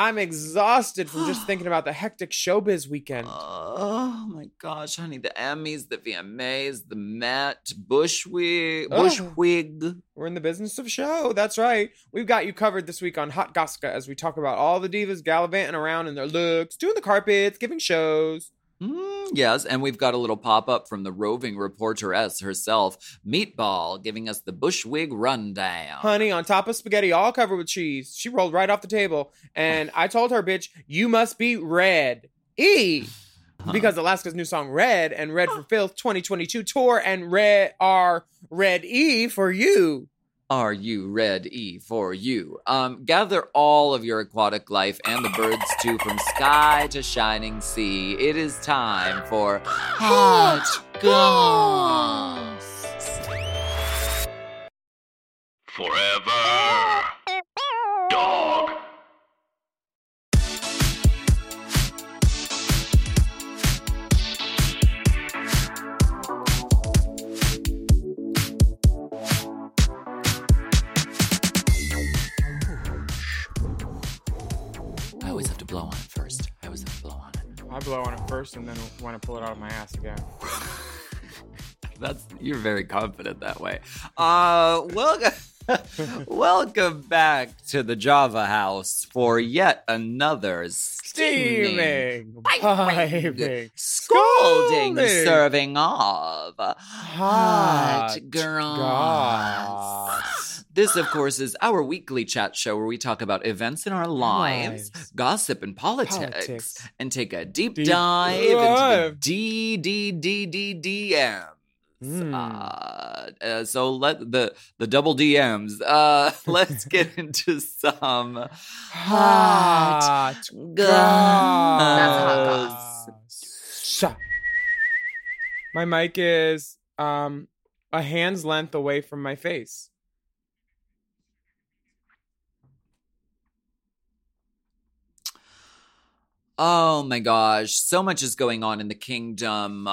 I'm exhausted from just thinking about the hectic showbiz weekend. Oh my gosh, honey. The Emmys, the VMAs, the Met, Bushwig. We're in the business of show. That's right. We've got you covered this week on Hot Gossip as we talk about all the divas gallivanting around in their looks, doing the carpets, giving shows. Yes, and we've got a little pop-up from the roving reporteress herself, Meatball, giving us the Bushwig rundown. Honey, on top of spaghetti all covered with cheese. She rolled right off the table. And I told her, bitch, you must be Red E. Because Alaska's new song, Red, and Red for Filth 2022 tour, and Red E for you. Are you ready for you? Gather all of your aquatic life and the birds too from sky to shining sea. It is time for Hot Goss. Forever Dog. I always have to blow on it first. I blow on it first and then want to pull it out of my ass again. You're very confident that way. Welcome back to the Java House for yet another Steaming, piping, scalding, scalding, serving of hot goss. This, of course, is our weekly chat show where we talk about events in our lives, gossip and politics, and take a deep dive into the DMs. So let the double DMs. Let's get into some hot goss. That's hot goss. My mic is a hand's length away from my face. Oh my gosh, so much is going on in the kingdom.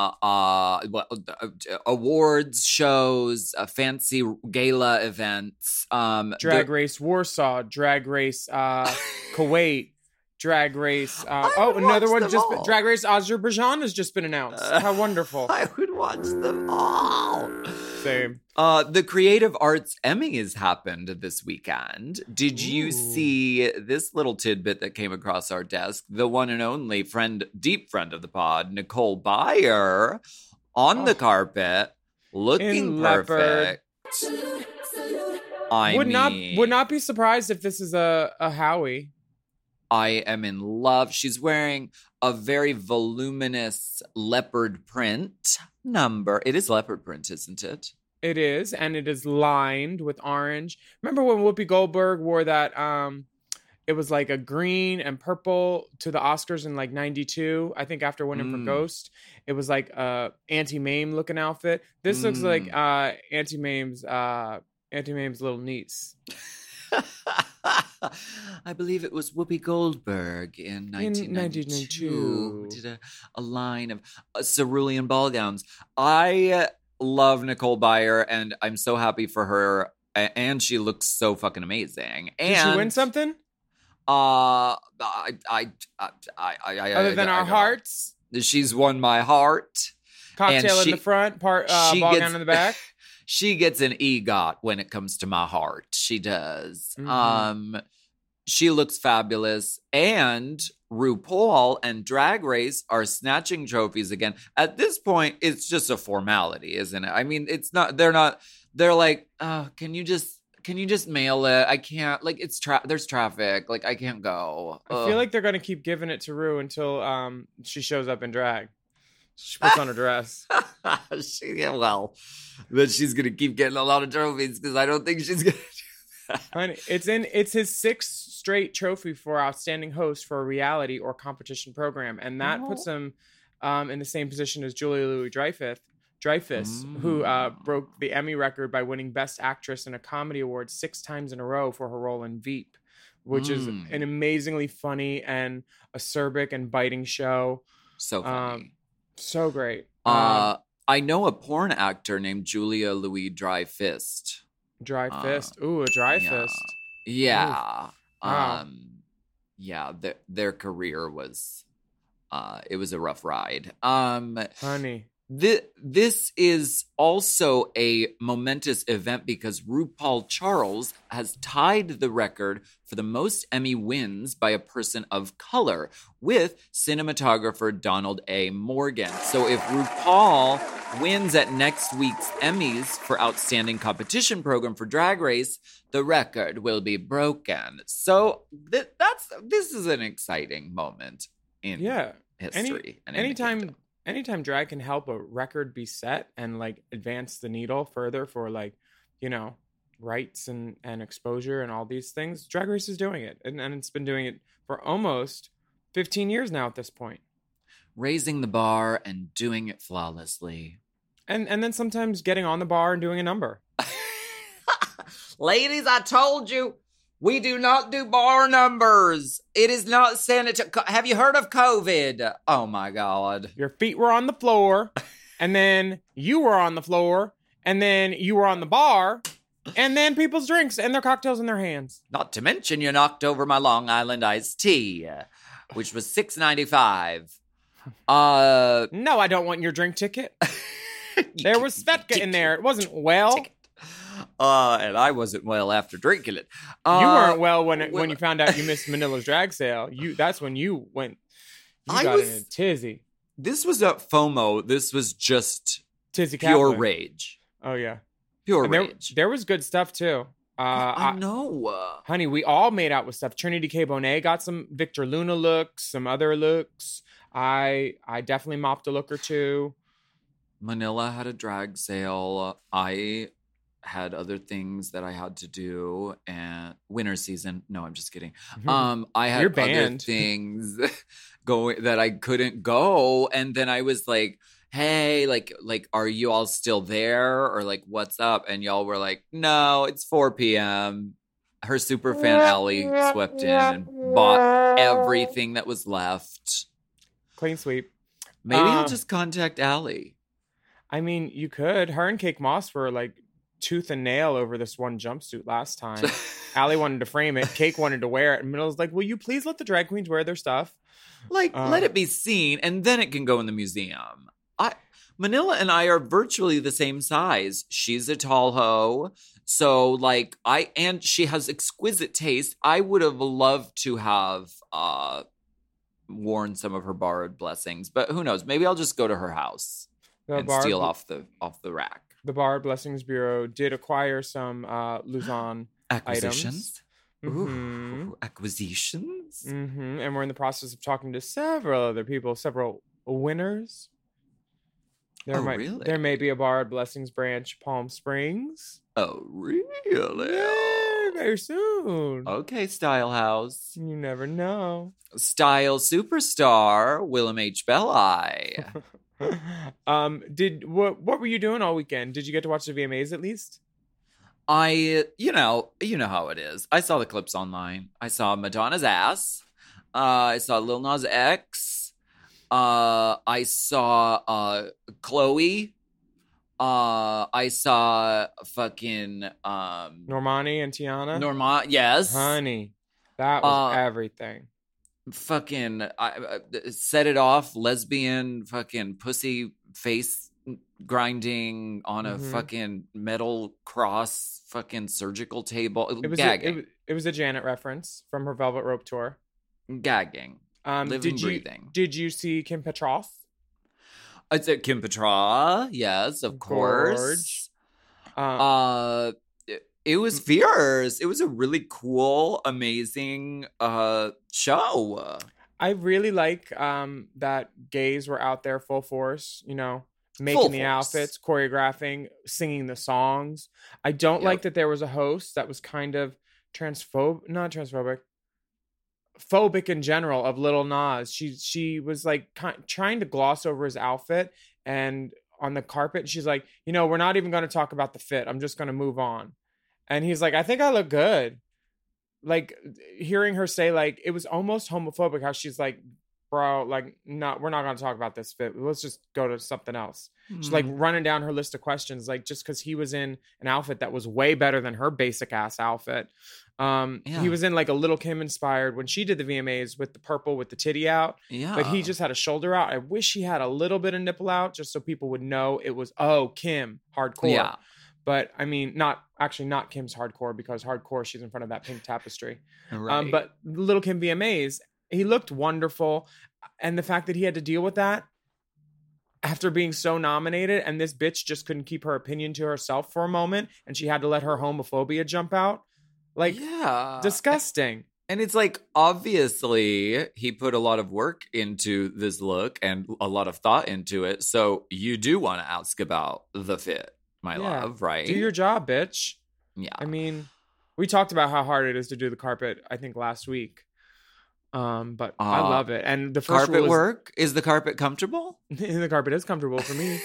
Awards shows, fancy gala events. Drag Race Warsaw, Drag Race Kuwait, Drag Race. Another one just Drag Race Azerbaijan has just been announced. How wonderful! I would watch them all. Same. The Creative Arts Emmys happened this weekend. Did you see this little tidbit that came across our desk? The one and only deep friend of the pod, Nicole Byer, on the carpet, looking perfect. Would not be surprised if this is a Howie. I am in love. She's wearing a very voluminous leopard print number. It is leopard print, isn't it? It is, and it is lined with orange. Remember when Whoopi Goldberg wore that, it was like a green and purple to the Oscars in like 92, I think after winning for Ghost. It was like a Auntie Mame looking outfit. This looks like Auntie Mame's little niece. I believe it was Whoopi Goldberg in 1992. Did a line of cerulean ball gowns. I love Nicole Byer, and I'm so happy for her. And she looks so fucking amazing. And did she win something? Other than our hearts, she's won my heart. Cocktail in the front, ball gown in the back. She gets an EGOT when it comes to my heart. She does. Mm-hmm. She looks fabulous. And RuPaul and Drag Race are snatching trophies again. At this point, it's just a formality, isn't it? I mean, it's not, they're like, can you just mail it? I can't, like, there's traffic. Like, I can't go. I feel like they're going to keep giving it to Ru until she shows up in drag. She puts on a dress. But she's going to keep getting a lot of trophies because I don't think she's going to do that. Honey, it's his sixth straight trophy for Outstanding Host for a reality or competition program. And that puts him in the same position as Julia Louis-Dreyfus, who broke the Emmy record by winning Best Actress in a Comedy Award 6 times in a row for her role in Veep, which is an amazingly funny and acerbic and biting show. So funny. So great. I know a porn actor named Julia Louis-Dreyfus. Dry fist. Ooh, a dry fist. Yeah. Wow. yeah, their career was it was a rough ride. Honey. This is also a momentous event because RuPaul Charles has tied the record for the most Emmy wins by a person of color with cinematographer Donald A. Morgan. So if RuPaul wins at next week's Emmys for Outstanding Competition Program for Drag Race, the record will be broken. So this is an exciting moment in history. Anytime drag can help a record be set and like advance the needle further for like, rights and exposure and all these things, Drag Race is doing it. And it's been doing it for almost 15 years now at this point. Raising the bar and doing it flawlessly. And then sometimes getting on the bar and doing a number. Ladies, I told you, we do not do bar numbers. It is not sanitary. Have you heard of COVID? Oh, my God. Your feet were on the floor, and then you were on the floor, and then you were on the bar, and then people's drinks and their cocktails in their hands. Not to mention you knocked over my Long Island iced tea, which was $6.95. No, I don't want your drink ticket. There was Svedka in there. It wasn't well. And I wasn't well after drinking it. You weren't well when you found out you missed Manila's drag sale. That's when you went. You got in a tizzy. This was a FOMO. This was just tizzy pure Catholic. Rage. Oh yeah, pure rage. There was good stuff too. I know, honey. We all made out with stuff. Trinity K. Bonet got some Victor Luna looks, some other looks. I definitely mopped a look or two. Manila had a drag sale. I had other things that I had to do, and winter season. No, I'm just kidding. I had other things going that I couldn't go, and then I was like, "Hey, like, are you all still there, or like, what's up?" And y'all were like, "No, it's 4 p.m." Her super fan Allie swept in and bought everything that was left. Clean sweep. Maybe I'll just contact Allie. I mean, you could. Her and Cake Moss were like tooth and nail over this one jumpsuit last time. Allie wanted to frame it. Cake wanted to wear it. And Middle's like, will you please let the drag queens wear their stuff? Like, let it be seen, and then it can go in the museum. Manila and I are virtually the same size. She's a tall hoe. So, like, and she has exquisite taste. I would have loved to have worn some of her borrowed blessings. But who knows? Maybe I'll just go to her house and steal off the rack. The Borrowed Blessings Bureau did acquire some Luzon acquisitions. Items. Ooh, acquisitions. And we're in the process of talking to several other people, several winners. Really? There may be a Borrowed Blessings branch, Palm Springs. Oh, really? Yeah, very soon. Okay, Style House. You never know. Style superstar, Willem H. Belli. What were you doing all weekend? Did you get to watch the VMAs at least? You know how it is. I saw the clips online. I saw Madonna's ass. I saw Lil Nas X. I saw Chloe. I saw fucking Normani and Tiana. Yes, honey, that was everything. Fucking set it off, lesbian fucking pussy face grinding on a fucking metal cross fucking surgical table. Gagging. It was a Janet reference from her Velvet Rope tour. Gagging. Breathing. Did you see Kim Petras? It's at Kim Petra. Yes, of course. It was fierce. It was a really cool, amazing show. I really like that gays were out there full force, making the outfits, choreographing, singing the songs. I don't like that there was a host that was kind of phobic in general of Lil Nas. She was like trying to gloss over his outfit, and on the carpet, she's like, we're not even going to talk about the fit. I'm just going to move on. And he's like, I think I look good. Like, hearing her say, like, it was almost homophobic how she's like, bro, like, no, we're not going to talk about this fit. Let's just go to something else. She's like running down her list of questions, like just because he was in an outfit that was way better than her basic ass outfit. He was in like a Little Kim inspired when she did the VMAs with the purple with the titty out. Yeah. But he just had a shoulder out. I wish he had a little bit of nipple out just so people would know it was, Kim, hardcore. Yeah. But I mean, not Kim's hardcore, because hardcore, she's in front of that pink tapestry. Right. But Little Kim VMAs, he looked wonderful. And the fact that he had to deal with that after being so nominated, and this bitch just couldn't keep her opinion to herself for a moment, and she had to let her homophobia jump out. Like, disgusting. And it's like, obviously, he put a lot of work into this look and a lot of thought into it. So you do want to ask about the fit, my love, right? Do your job, bitch. Yeah. I mean, we talked about how hard it is to do the carpet, I think, last week. But I love it. And the first carpet work, is the carpet comfortable? The carpet is comfortable for me.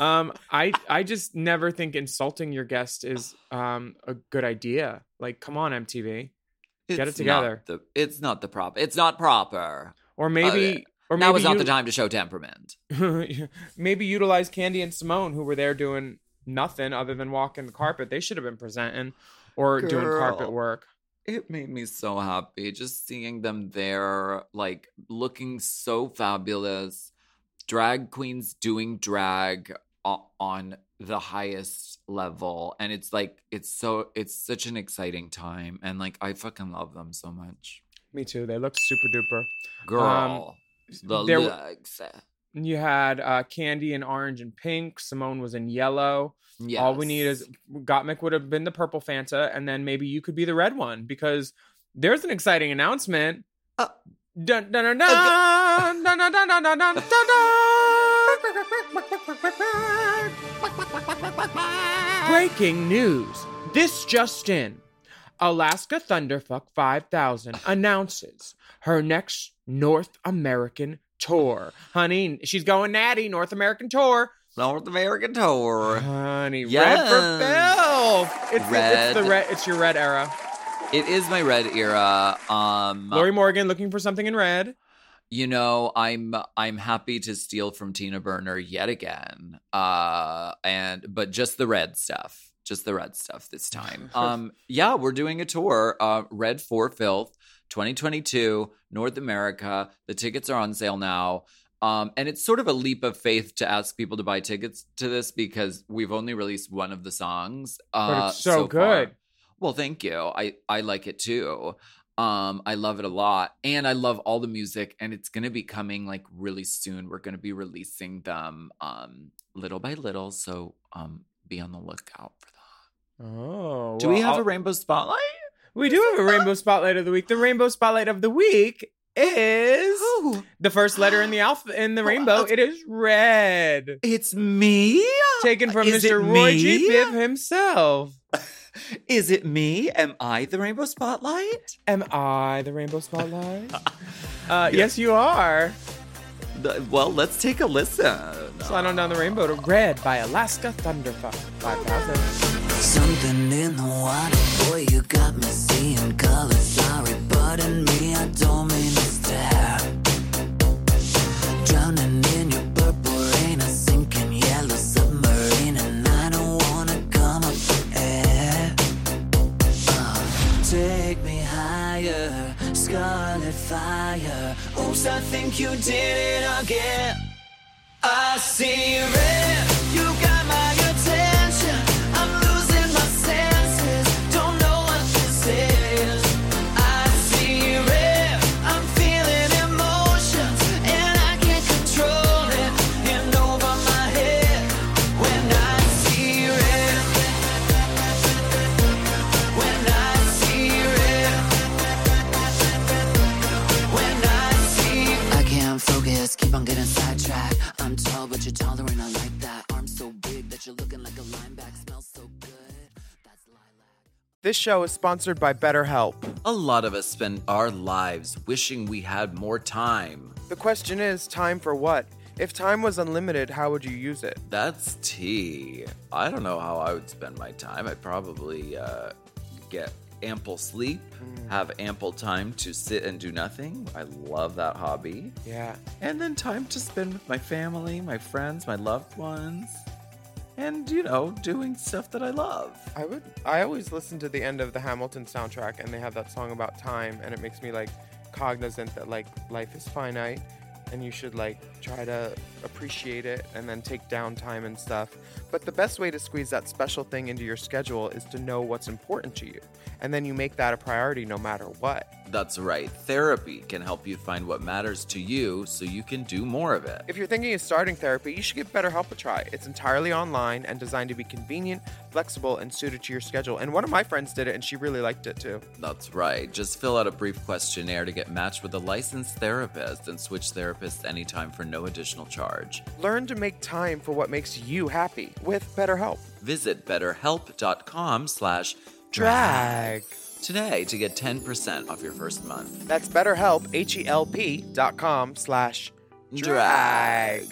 I just never think insulting your guest is a good idea. Like, come on, MTV, get it together. It's not proper. Or maybe now is not the time to show temperament. Maybe utilize Candy and Simone, who were there doing nothing other than walking the carpet. They should have been presenting or doing carpet work. It made me so happy just seeing them there, like, looking so fabulous. Drag queens doing drag on the highest level. And it's like, it's such an exciting time. And, like, I fucking love them so much. Me too. They looked super duper. Girl, the legs. You had Candy in orange and pink. Simone was in yellow. Yes. All we need is Gottmik would have been the purple Fanta, and then maybe you could be the red one, because there's an exciting announcement. Dun, dun, dun, dun, dun, dun, dun, dun, dun, dun, dun. Breaking news. This just in. Alaska Thunderfuck 5000 announces her next North American tour. Honey, she's going natty. North American tour. North American tour. Honey, yes. Red for Phil. It's your red era. It is my red era. Lori Morgan looking for something in red. You know, I'm happy to steal from Tina Burner yet again. But just the red stuff. Just the red stuff this time. We're doing a tour. Red for Filth 2022, North America. The tickets are on sale now. And it's sort of a leap of faith to ask people to buy tickets to this, because we've only released one of the songs. But it's so good. Far. Well, thank you. I like it too. I love it a lot. And I love all the music. And it's going to be coming like really soon. We're going to be releasing them little by little. So be on the lookout for that. Oh. Do we have a Rainbow Spotlight? We do have a Rainbow Spotlight of the week. The Rainbow Spotlight of the week is the first letter in the alphabet in the rainbow. It is red. It's me? Taken from Mr. Roy G. Biv himself. Is it me? Am I the Rainbow Spotlight? Am I the Rainbow Spotlight? Yes, you are. Well, let's take a listen. Slide on down the rainbow to Red by Alaska Thunderfuck 5000. Something in the water, boy, you got me seeing colors. Sorry, pardon me, I don't mean to stare. Drowning in your purple rain, a sinking yellow submarine, and I don't wanna come up for air. Take me higher, scarlet fire. Oops, I think you did it again. I see red, you got my attention. I'm losing my senses, don't know what this is. I see red, I'm feeling emotions, and I can't control it, and over my head. When I see red, when I see red, when I see, I can't focus, keep on getting sidetracked. I'm tall, but you're taller, and I like that. Arms so big that you're looking like a linebacker. Smells so good. That's lilac. This show is sponsored by BetterHelp. A lot of us spend our lives wishing we had more time. The question is, time for what? If time was unlimited, how would you use it? That's tea. I don't know how I would spend my time. I'd probably get ample sleep, have ample time to sit and do nothing. I love that hobby. Yeah. And then time to spend with my family, my friends, my loved ones. And, you know, doing stuff that I love. I always listen to the end of the Hamilton soundtrack, and they have that song about time, and it makes me like cognizant that like life is finite, and you should like try to appreciate it and then take downtime and stuff. But the best way to squeeze that special thing into your schedule is to know what's important to you, and then you make that a priority no matter what. That's right. Therapy can help you find what matters to you so you can do more of it. If you're thinking of starting therapy, you should give BetterHelp a try. It's entirely online and designed to be convenient, flexible, and suited to your schedule. And one of my friends did it, and she really liked it too. That's right. Just fill out a brief questionnaire to get matched with a licensed therapist and switch therapists anytime for no additional charge. Learn to make time for what makes you happy with BetterHelp. Visit betterhelp.com/drag today to get 10% off your first month. That's BetterHelp, HELP.com/drag.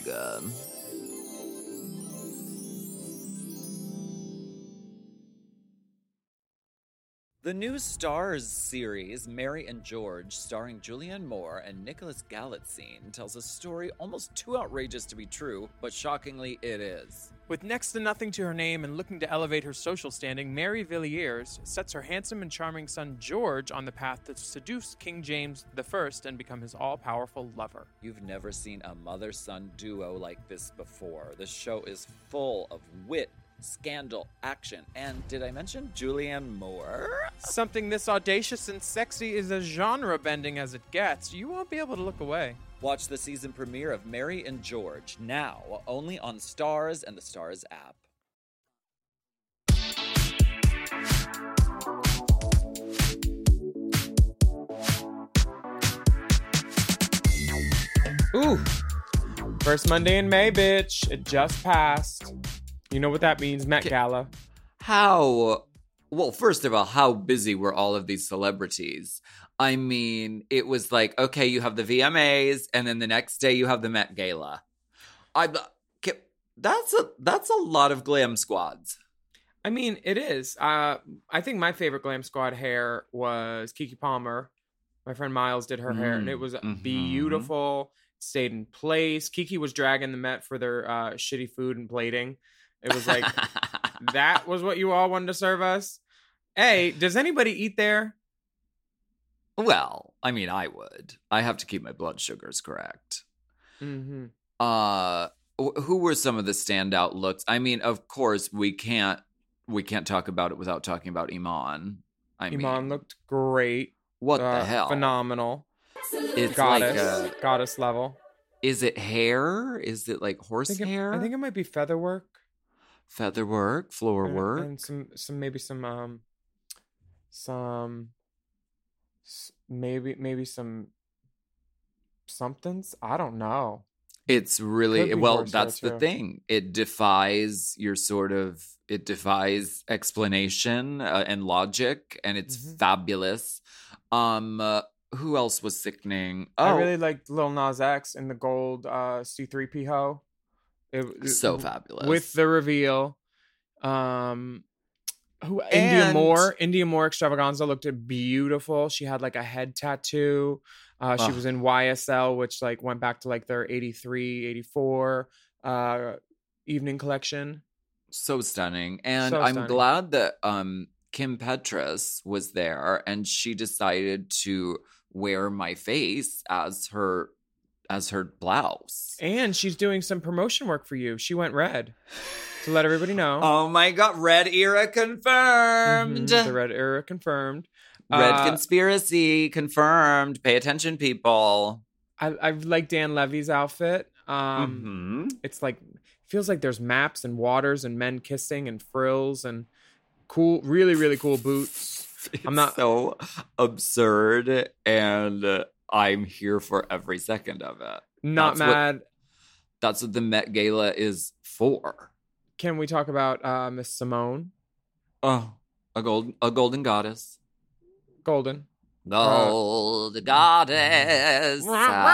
The new Stars series, Mary and George, starring Julianne Moore and Nicholas Galitzine, tells a story almost too outrageous to be true, but shockingly it is. With next to nothing to her name and looking to elevate her social standing, Mary Villiers sets her handsome and charming son George on the path to seduce King James I and become his all-powerful lover. You've never seen a mother-son duo like this before. The show is full of wit, scandal, action, and did I mention Julianne Moore? Something this audacious and sexy is as genre-bending as it gets. You won't be able to look away. Watch the season premiere of Mary and George now, only on Stars and the Stars app. Ooh, first Monday in May, bitch. It just passed. You know what that means, Met Gala. Well, first of all, how busy were all of these celebrities? I mean, it was like, okay, you have the VMAs, and then the next day you have the Met Gala. That's a lot of glam squads. I mean, it is. I think my favorite glam squad hair was Keke Palmer. My friend Miles did her hair, and it was beautiful. Stayed in place. Keke was dragging the Met for their shitty food and plating. It was like, that was what you all wanted to serve us? Hey, does anybody eat there? Well, I mean, I would. I have to keep my blood sugars correct. Mm-hmm. Who were some of the standout looks? I mean, of course, we can't talk about it without talking about Iman. Iman looked great. What the hell? Phenomenal. It's goddess level. Is it hair? Is it like horse hair? I think it might be feather work. Feather work, floor work, and some maybe some somethings. I don't know. It's really that's the thing. It defies explanation and logic, and it's fabulous. Who else was sickening? I really liked Lil Nas X in the gold C3PO. So fabulous with the reveal. India Moore Extravaganza looked beautiful. She had like a head tattoo. She was in YSL, which like went back to like their 83, 84 evening collection. So stunning. And I'm glad that Kim Petras was there, and she decided to wear my face as her blouse. And she's doing some promotion work for you. She went red to let everybody know. Oh my God. Red era confirmed. The red era confirmed. Red conspiracy confirmed. Pay attention, people. I like Dan Levy's outfit. It's like, feels like there's maps and waters and men kissing and frills and cool, really, really cool boots. I'm not so absurd, and I'm here for every second of it. Not mad. That's what the Met Gala is for. Can we talk about Miss Simone? Oh, a golden goddess. Golden. Gold goddess.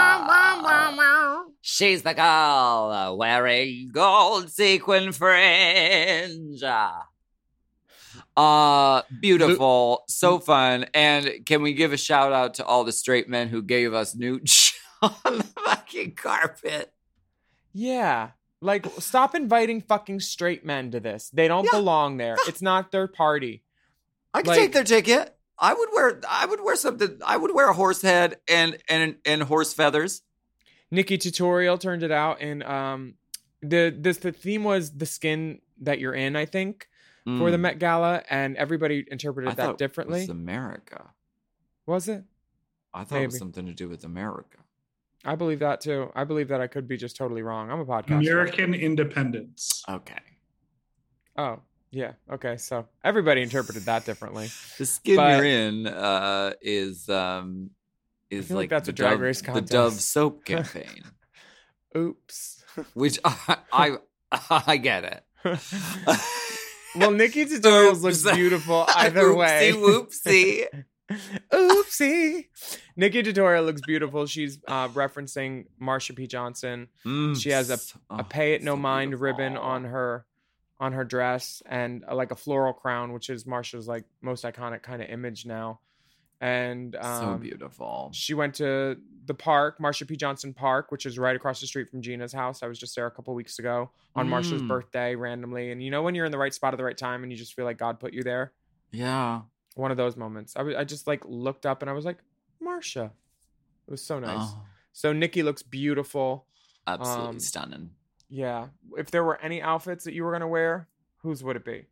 She's the girl wearing gold sequin fringe. Beautiful. So fun. And can we give a shout out to all the straight men who gave us nooch on the fucking carpet? Yeah. Like, stop inviting fucking straight men to this. They don't belong there. It's not their party. I could take their ticket. I would wear something. I would wear a horse head and horse feathers. Nikki Tutorial turned it out, and the theme was the skin that you're in, I think, for the Met Gala, and everybody interpreted that differently. It was America. Was it? I thought it was something to do with America. I believe that too. I believe that I could be just totally wrong. I'm a podcaster. American independence. Okay. Oh, yeah. Okay. So everybody interpreted that differently. The skin you're in is like that's a Drag Race contest. The Dove soap campaign. Oops. Which I get it. Well, Nikki Tutorials looks beautiful either way. Whoopsie. Oopsie. Nikki Tutorial looks beautiful. She's referencing Marsha P. Johnson. She has a Pay It No Mind ribbon on her dress, and like a floral crown, which is Marsha's like most iconic kind of image now. And so beautiful. She went to the park, Marsha P. Johnson Park, which is right across the street from Gina's house. I was just there a couple weeks ago on Marsha's birthday randomly. And you know when you're in the right spot at the right time and you just feel like God put you there? Yeah. One of those moments. I just like looked up and I was like, Marsha. It was so nice. Oh. So Nikki looks beautiful. Absolutely stunning. Yeah. If there were any outfits that you were going to wear, whose would it be?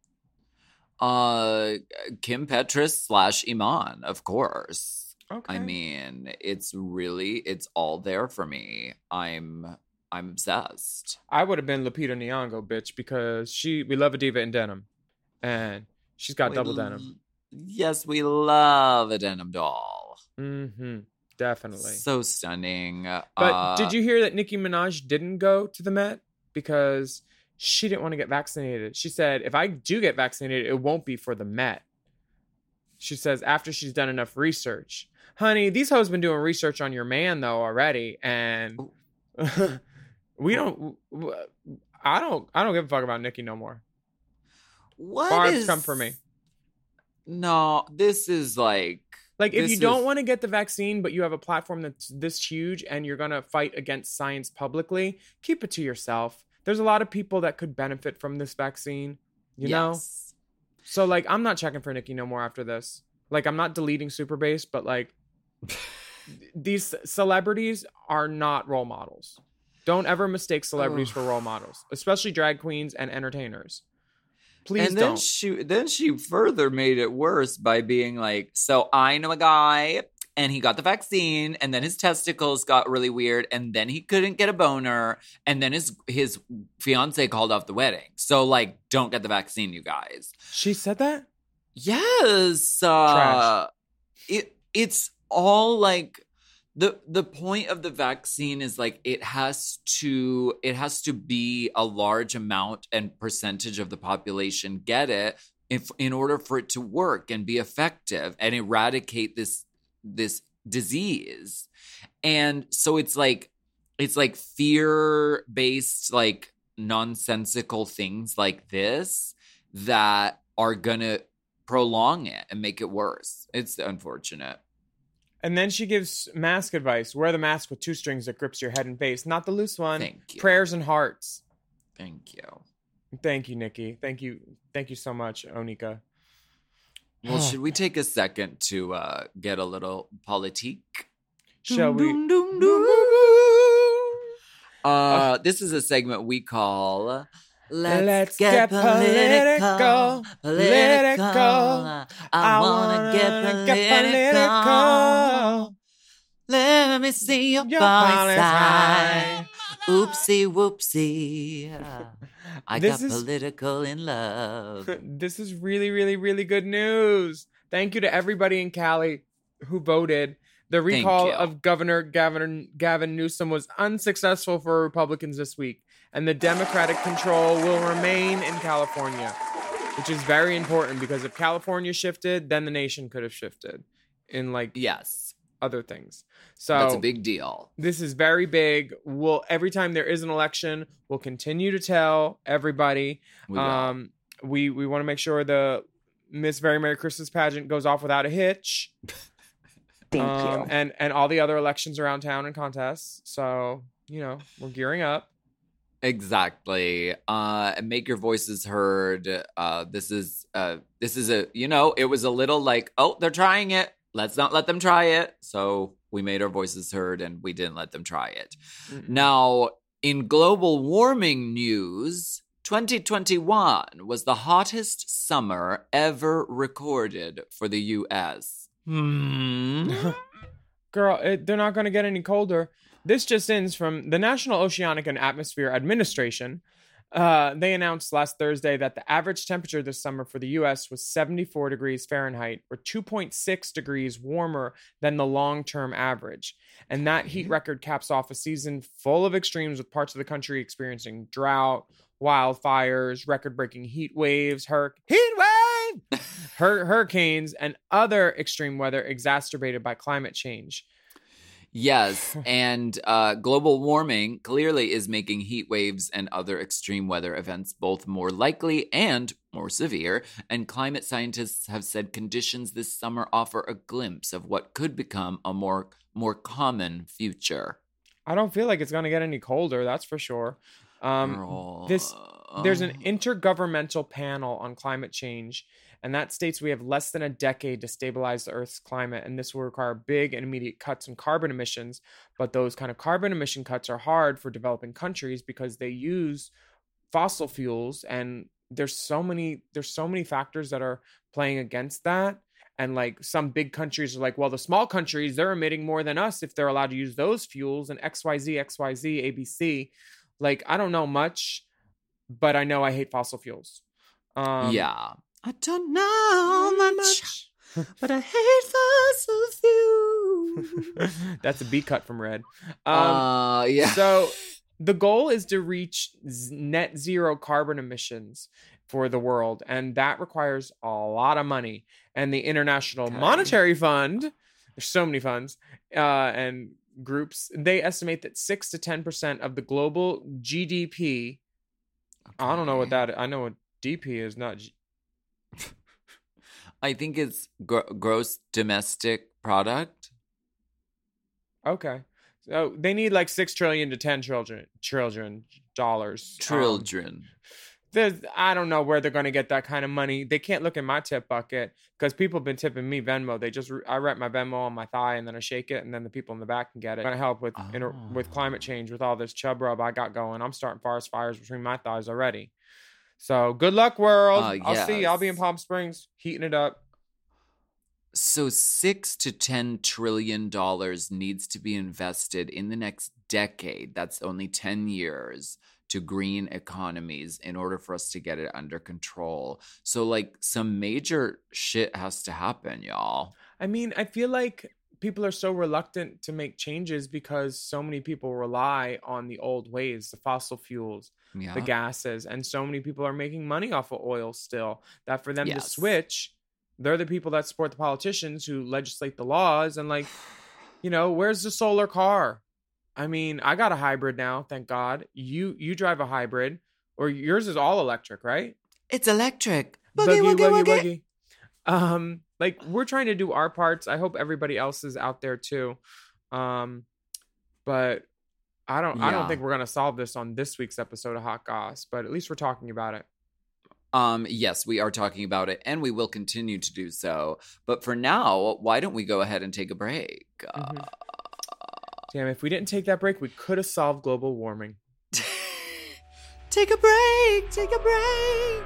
Kim Petras / Iman, of course. Okay. I mean, it's all there for me. I'm obsessed. I would have been Lupita Nyong'o, bitch, because we love a diva in denim. And she's got double denim. Yes, we love a denim doll. Mm-hmm. Definitely. So stunning. But did you hear that Nicki Minaj didn't go to the Met? Because she didn't want to get vaccinated. She said, if I do get vaccinated, it won't be for the Met. She says, after she's done enough research. Honey, these hoes been doing research on your man, though, already. And I don't give a fuck about Nicki no more. Barbs come for me. No, this is like if you don't want to get the vaccine, but you have a platform that's this huge and you're going to fight against science publicly, keep it to yourself. There's a lot of people that could benefit from this vaccine, you know? So, like, I'm not checking for Nicki no more after this. Like, I'm not deleting Superbase, but, like, these celebrities are not role models. Don't ever mistake celebrities for role models, especially drag queens and entertainers. Please don't. Then she further made it worse by being like, so I know a guy and he got the vaccine and then his testicles got really weird and then he couldn't get a boner and then his fiance called off the wedding. So like, don't get the vaccine, you guys. She said that? Yes. Trash. It's all like the point of the vaccine is like it has to be a large amount and percentage of the population get it in order for it to work and be effective and eradicate this disease. And so it's like fear-based, like nonsensical things like this that are gonna prolong it and make it worse. It's unfortunate. And then she gives mask advice. Wear the mask with 2 strings that grips your head and face, not the loose one. Thank you. Prayers and hearts. Thank you. Thank you, Nikki. Thank you so much, Onika. Well, should we take a second to get a little politique? Shall we? This is a segment we call Let's get political. I wanna get political. Let me see your side. Oopsie whoopsie. I got political in love. This is really, really, really good news. Thank you to everybody in Cali who voted. The recall of Governor Gavin Newsom was unsuccessful for Republicans this week, and the Democratic control will remain in California, which is very important because if California shifted, then the nation could have shifted in other things. So that's a big deal. This is very big. Every time there is an election, we'll continue to tell everybody. We want to make sure the Miss Very Merry Christmas pageant goes off without a hitch. Thank you. And all the other elections around town and contests. So, we're gearing up. Exactly. Make your voices heard. This is a, it was a little like, oh, they're trying it. Let's not let them try it. So we made our voices heard and we didn't let them try it. Mm-hmm. Now, in global warming news, 2021 was the hottest summer ever recorded for the U.S. Girl, they're not going to get any colder. This just ends from the National Oceanic and Atmosphere Administration. They announced last Thursday that the average temperature this summer for the U.S. was 74 degrees Fahrenheit, or 2.6 degrees warmer than the long-term average. And that heat record caps off a season full of extremes, with parts of the country experiencing drought, wildfires, record-breaking heat waves, hurricanes, and other extreme weather exacerbated by climate change. Yes, and global warming clearly is making heat waves and other extreme weather events both more likely and more severe, and climate scientists have said conditions this summer offer a glimpse of what could become a more common future. I don't feel like it's going to get any colder, that's for sure. There's an intergovernmental panel on climate change, and that states we have less than a decade to stabilize the Earth's climate, and this will require big and immediate cuts in carbon emissions. But those kind of carbon emission cuts are hard for developing countries because they use fossil fuels, and there's so many factors that are playing against that. And like some big countries are like, well, the small countries, they're emitting more than us if they're allowed to use those fuels, and XYZ, ABC. Like, I don't know much, but I know I hate fossil fuels. Yeah. I don't know much, but I hate fossil fuels. That's a B cut from Red. Yeah. So the goal is to reach net zero carbon emissions for the world, and that requires a lot of money. And the International Monetary Fund, there's so many funds, and groups, they estimate that 6 to 10% of the global GDP. I don't know what that is. I know what DP is, not I think it's gross domestic product. Okay. So they need like 6 trillion to 10 trillion dollars. Children. I don't know where they're going to get that kind of money. They can't look in my tip bucket because people have been tipping me Venmo. I write my Venmo on my thigh and then I shake it, and then the people in the back can get it. Going to help with climate change, with all this chub rub I got going. I'm starting forest fires between my thighs already. So good luck, world. I'll see you. I'll be in Palm Springs heating it up. So $6 to $10 trillion needs to be invested in the next decade. That's only 10 years to green economies in order for us to get it under control. So like some major shit has to happen, y'all. I mean, I feel like people are so reluctant to make changes because so many people rely on the old ways, the fossil fuels, the gases, and so many people are making money off of oil still, that for them to switch, they're the people that support the politicians who legislate the laws. And like, where's the solar car? I mean, I got a hybrid now, thank God. You drive a hybrid, or yours is all electric, right? It's electric. Boogie. Like, we're trying to do our parts. I hope everybody else is out there too. But I don't think we're gonna solve this on this week's episode of Hot Goss, but at least we're talking about it. Yes, we are talking about it, and we will continue to do so. But for now, why don't we go ahead and take a break? Damn, if we didn't take that break, we could have solved global warming. Take a break. Take a break.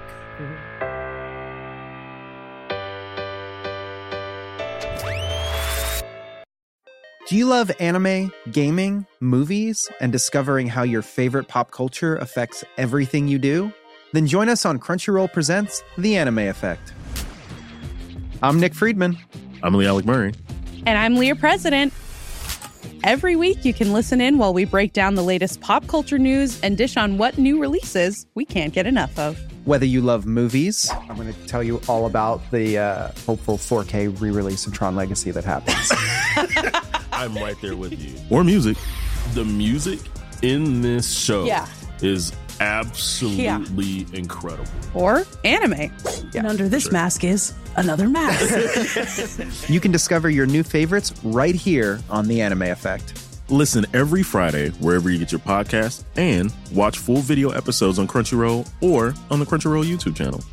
Do you love anime, gaming, movies, and discovering how your favorite pop culture affects everything you do? Then join us on Crunchyroll Presents The Anime Effect. I'm Nick Friedman. I'm Lee Alec Murray. And I'm Leah President. Every week you can listen in while we break down the latest pop culture news and dish on what new releases we can't get enough of. Whether you love movies, I'm going to tell you all about the hopeful 4K re-release of Tron Legacy that happens. I'm right there with you. Or music. The music in this show is absolutely incredible. Or anime. And under this mask is another mask. You can discover your new favorites right here on The Anime Effect. Listen every Friday wherever you get your podcasts and watch full video episodes on Crunchyroll or on the Crunchyroll YouTube channel.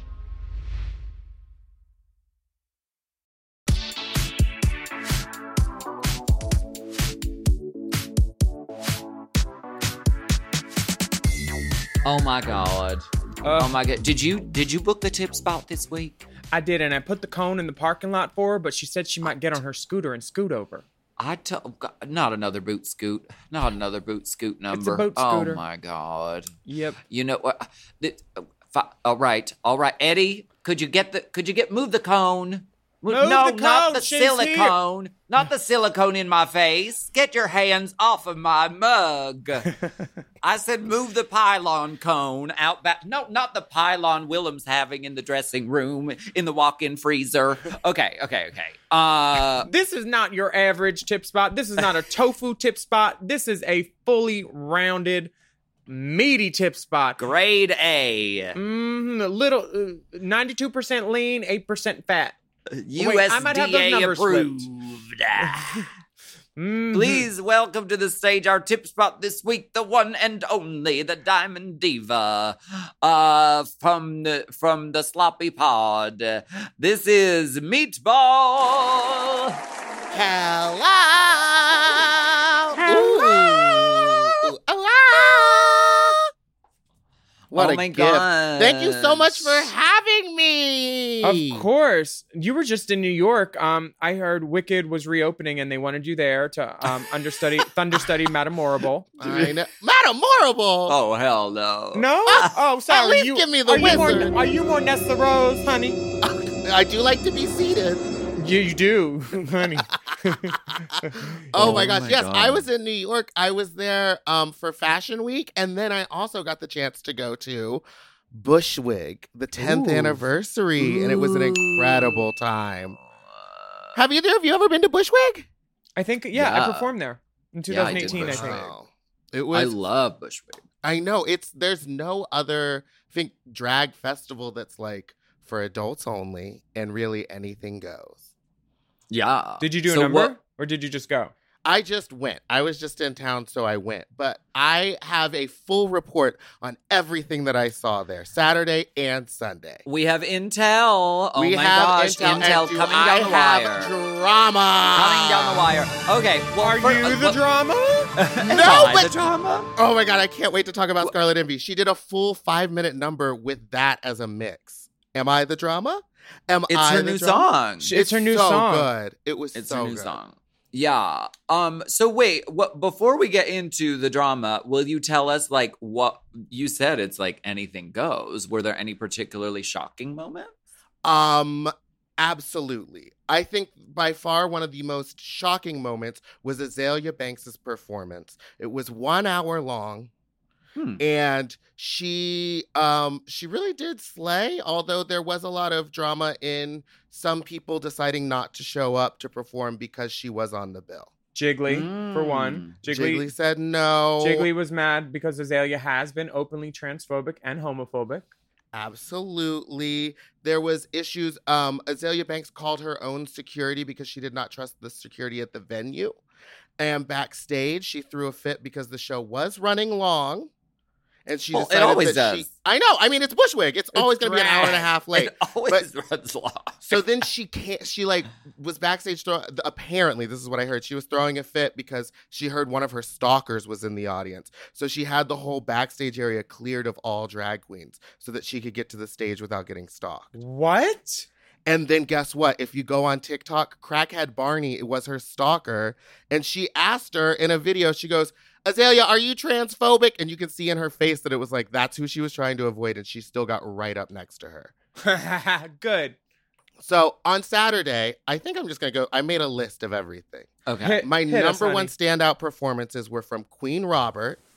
Oh my God. Oh my God. Did you book the tip spot this week? I did, and I put the cone in the parking lot for her, but she said she might get on her scooter and scoot over. Not another boot scoot. Not another boot scoot number. It's a boat scooter. Oh my God. Yep. You know what? All right. Eddie, could you move the cone? Move No, the cone. not the She's silicone. Not the silicone in my face. Get your hands off of my mug. I said move the pylon cone out back. No, not the pylon Willem's having in the dressing room, in the walk-in freezer. Okay. This is not your average tip spot. This is not a tofu tip spot. This is a fully rounded, meaty tip spot. Grade A. A little 92% lean, 8% fat. USDA I might have those numbers approved. Please welcome to the stage our tip spot this week, the one and only, the Diamond Diva, from the Sloppy Pod. This is Meatball. What Oh a my gift. God. Thank you so much for having me. Of course. You were just in New York. I heard Wicked was reopening and they wanted you there to understudy Madame Morrible. I know. Madame Morrible. Oh, hell no. No? Oh, sorry. At least give me the wizard. Are you more Nesta Rose, honey? I do like to be seated. You do, honey. Oh my gosh. my Yes, God. I was in New York. I was there for Fashion Week. And then I also got the chance to go to Bushwig, the 10th Ooh. anniversary. And it was an incredible time. Have either of you ever been to Bushwig? I think, I Yeah. performed there in Yeah, I did 2018, I Bushwick. think. Wow. It I was love Bushwick. I know there's no other drag festival that's like for adults only and really anything goes. Yeah. Did you do a So number? what- Or did you just go? I just went. I was just in town, so I went. But I have a full report on everything that I saw there, Saturday and Sunday. We have intel. Oh we my have gosh, intel and coming do down I the have wire. drama. Coming down the wire. Okay. Well, Are you the drama? Am No, I but- the drama? Oh my God, I can't wait to talk about Scarlet Envy. She did a full 5-minute number with that as a mix. Am I the drama? It's I her the new drama? song. It's her new so song. Good. It was It's so her new good. song. Yeah. So wait, before we get into the drama, will you tell us like what you said? It's like anything goes. Were there any particularly shocking moments? Absolutely. I think by far one of the most shocking moments was Azalea Banks' performance. It was 1 hour long. And she really did slay, although there was a lot of drama in some people deciding not to show up to perform because she was on the bill. Jiggly, for one. Jiggly said no. Jiggly was mad because Azalea has been openly transphobic and homophobic. Absolutely. There was issues. Azalea Banks called her own security because she did not trust the security at the venue. And backstage, she threw a fit because the show was running long. And she decided it always that does. I know. I mean, it's Bushwick. It's always going to be an hour and a half late. It always runs long. So then she was backstage apparently, this is what I heard. She was throwing a fit because she heard one of her stalkers was in the audience. So she had the whole backstage area cleared of all drag queens so that she could get to the stage without getting stalked. What? And then guess what? If you go on TikTok, Crackhead Barney, it was her stalker. And she asked her in a video, she goes, Azalea, are you transphobic? And you can see in her face that it was like, that's who she was trying to avoid. And she still got right up next to her. Good. So on Saturday, I think I'm just going to go. I made a list of everything. Okay. My Hit us, number one honey. standout performances were from Queen Robert,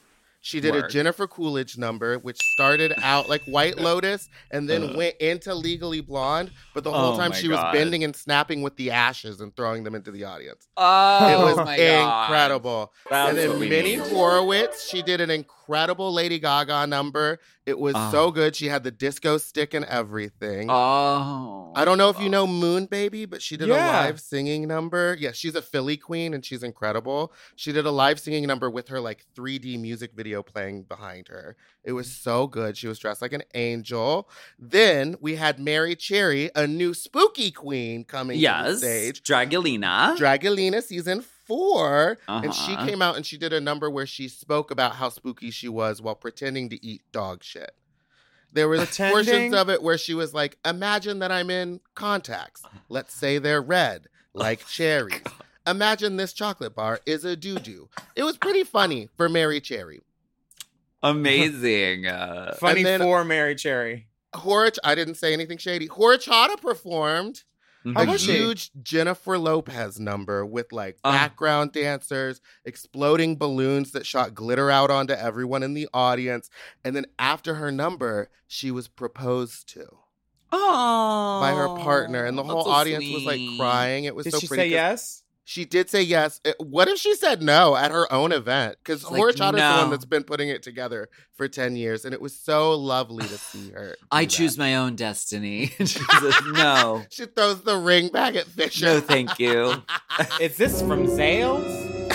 She did a Work. Jennifer Coolidge number, which started out like White Lotus and then went into Legally Blonde. But the whole Oh time my she was God. bending and snapping with the ashes and throwing them into the audience. Oh, It was my God. incredible. That's and then what we Minnie need. Horowitz, she did an incredible Lady Gaga number. It was so good. She had the disco stick and everything. Oh. I don't know if you know Moon Baby, but she did a Yeah. live singing number. Yeah, she's a Philly queen and she's incredible. She did a live singing number with her like 3D music video playing behind her. It was so good. She was dressed like an angel. Then we had Mary Cherry, a new spooky queen coming to the Yes. stage. Dragulina. Dragulina season 4. And she Uh-huh. came out and she did a number where she spoke about how spooky she was while pretending to eat dog shit. There was portions Pretending? of it where she was like, imagine that I'm in contacts. Let's say they're red, like cherries. Imagine this chocolate bar is a doo-doo. It was pretty funny for Mary Cherry. Amazing. Funny And then- for Mary Cherry. I didn't say anything shady. Horchata performed How a was she? huge Jennifer Lopez number with like background dancers, exploding balloons that shot glitter out onto everyone in the audience. And then after her number, she was proposed to Oh. by her partner. And the whole that's so audience was like sweet. crying. It was Did so she pretty. say 'cause yes? She did say yes. What if she said no at her own event? Because Like, Horchata's the no. one that's been putting it together for 10 years. And it was so lovely to see her. I do that. choose my own destiny. She says, no. She throws the ring back at Fisher. No, thank you. Is this from Zales?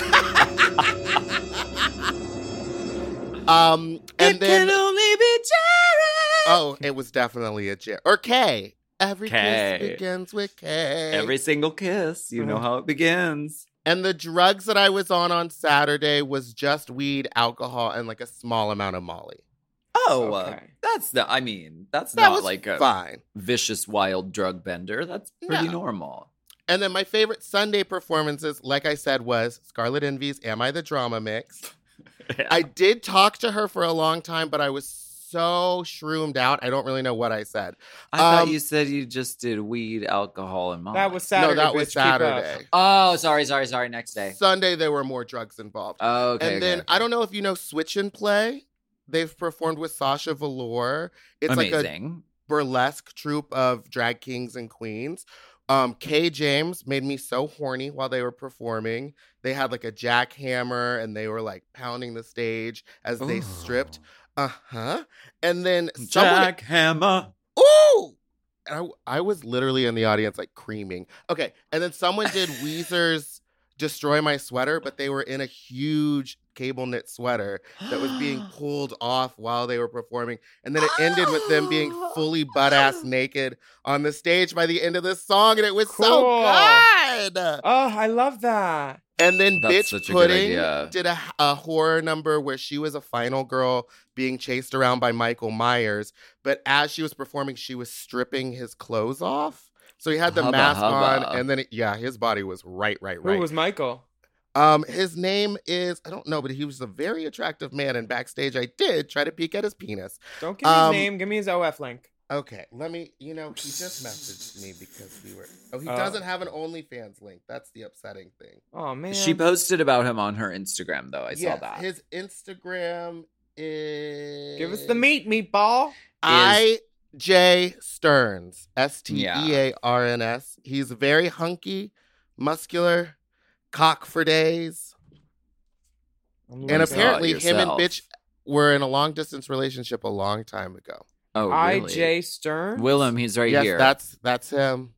And It then can only be Jared. oh, it was definitely a J or K. Every K. kiss begins with K. Every single kiss, you know how it begins. And the drugs that I was on Saturday was just weed, alcohol, and like a small amount of Molly. Oh, Okay. that's That not was like a fine. vicious wild drug bender. That's pretty No. normal. And then my favorite Sunday performances, like I said, was Scarlet Envy's "Am I the Drama Mix." I did talk to her for a long time, but I was so shroomed out. I don't really know what I said. I thought you said you just did weed, alcohol, and Molly. That was Saturday. no, that was bitch, keep up. Saturday. Oh, sorry. Next day. Sunday, there were more drugs involved. Oh, okay. And then I don't know if you know Switch and Play. They've performed with Sasha Velour. It's like a amazing. burlesque troupe of drag kings and queens. Kay James made me so horny while they were performing. They had like a jackhammer and they were like pounding the stage as they stripped. And then someone, Jackhammer. ooh! And I was literally in the audience like creaming. Okay. And then someone did Weezer's Destroy My Sweater, but they were in a huge cable knit sweater that was being pulled off while they were performing. And then it ended with them being fully butt ass naked on the stage by the end of the song. And it was so Cool. good. Oh, I love that. And then That's Bitch such a good Pudding idea. did a horror number where she was a final girl being chased around by Michael Myers. But as she was performing, she was stripping his clothes off. So he had the Hubba mask hubba. on, and then his body was right. Who was Michael? His name is, I don't know, but he was a very attractive man. And backstage, I did try to peek at his penis. Don't give me his name. Give me his OF link. Okay, let me, he just messaged me because he doesn't have an OnlyFans link. That's the upsetting thing. Oh, man. She posted about him on her Instagram, though. I saw Yes, that. His Instagram is. Give us the meatball. IJ Stearns. Stearns. He's very hunky, muscular, cock for days. And apparently, him and Bitch were in a long distance relationship a long time ago. Oh, really? IJ Stern? Willem, he's right yes, here. that's him.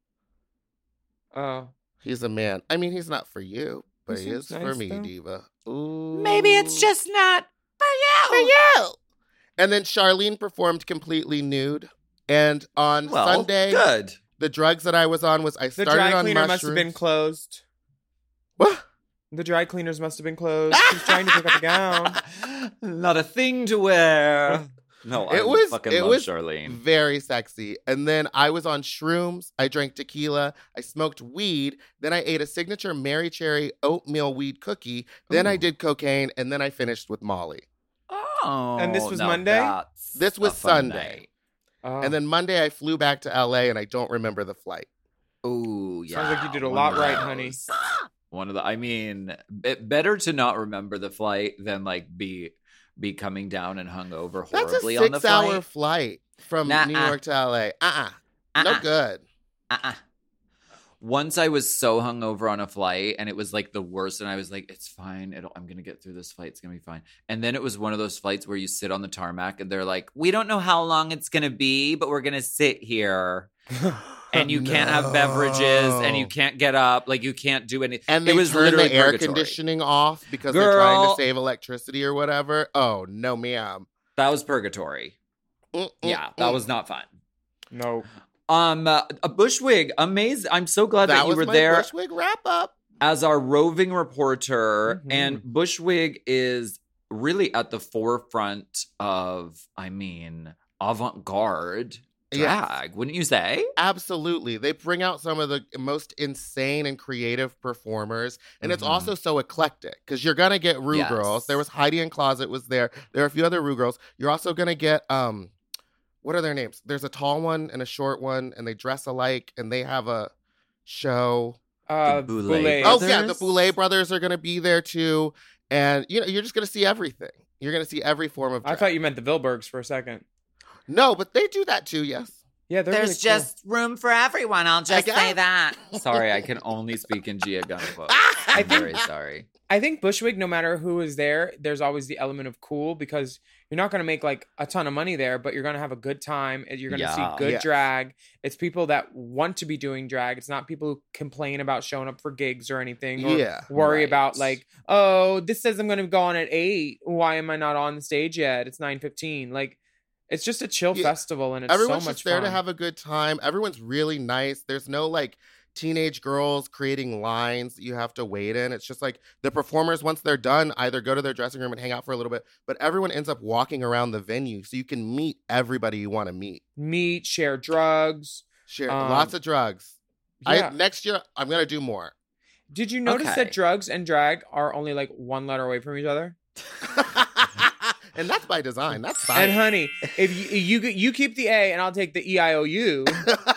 Oh. He's a man. I mean, he's not for you, but He he is seems for nice, me, though. Diva. Ooh. Maybe it's just not for you. And then Charlene performed completely nude. And on Well, Sunday, good. the drugs that I was on was I The started dry on cleaner mushrooms. must have been closed. What? The dry cleaners must have been closed. She's trying to pick up a gown. Not a thing to wear. No, I fucking love Charlene. Very sexy. And then I was on shrooms. I drank tequila. I smoked weed. Then I ate a signature Mary Cherry oatmeal weed cookie. Then I did cocaine. And then I finished with Molly. Oh, And this was now Monday? that's This was a fun Sunday. night. Oh. And then Monday I flew back to LA and I don't remember the flight. Oh, yeah. Sounds like you did a one lot of right, those. honey. One of the, I mean, better to not remember the flight than like be be coming down and hungover That's horribly a on the 6-hour flight. flight from Nuh-uh. New York to LA. No good. Once I was so hungover on a flight and it was like the worst, and I was like, it's fine. I'm going to get through this flight. It's going to be fine. And then it was one of those flights where you sit on the tarmac and they're like, we don't know how long it's going to be, but we're going to sit here. And you can't have beverages and you can't get up. Like, you can't do anything. And they it was turn literally the air purgatory. conditioning off because they're trying to save electricity or whatever. Oh, no, ma'am. That was purgatory. Yeah, that was not fun. No. A Bushwig, amazing. I'm so glad that you were my there Bushwig wrap up as our roving reporter. And Bushwig is really at the forefront of, avant-garde drag, wouldn't you say? Absolutely. They bring out some of the most insane and creative performers. And it's also so eclectic because you're going to get Rue girls. There was Heidi in Closet was there. There are a few other Rue girls. You're also going to get, what are their names? There's a tall one and a short one, and they dress alike, and they have a show. Boulay Oh, yeah, the Boulay brothers are going to be there, too. And, you're just going to see everything. You're going to see every form of drag. I thought you meant the Vilbergs for a second. No, but they do that, too, yes. Yeah, there's really just room for everyone. I'll just say that. Sorry, I can only speak in Gia Gunn quotes. I'm very sorry. I think Bushwig, no matter who is there, there's always the element of cool because you're not going to make like a ton of money there, but you're going to have a good time. You're going to see good drag. It's people that want to be doing drag. It's not people who complain about showing up for gigs or anything or worry about like, oh, this says I'm going to go on at 8. Why am I not on the stage yet? It's 9:15. Like, it's just a chill festival and it's Everyone's so much just there fun. to have a good time. Everyone's really nice. There's no like teenage girls creating lines that you have to wait in. It's just like the performers, once they're done, either go to their dressing room and hang out for a little bit, but everyone ends up walking around the venue so you can meet everybody you want to meet. Share drugs. Share lots of drugs. Yeah. Next year, I'm going to do more. Did you notice that drugs and drag are only like one letter away from each other? And that's by design. That's fine. And honey, if you keep the A and I'll take the EIOU.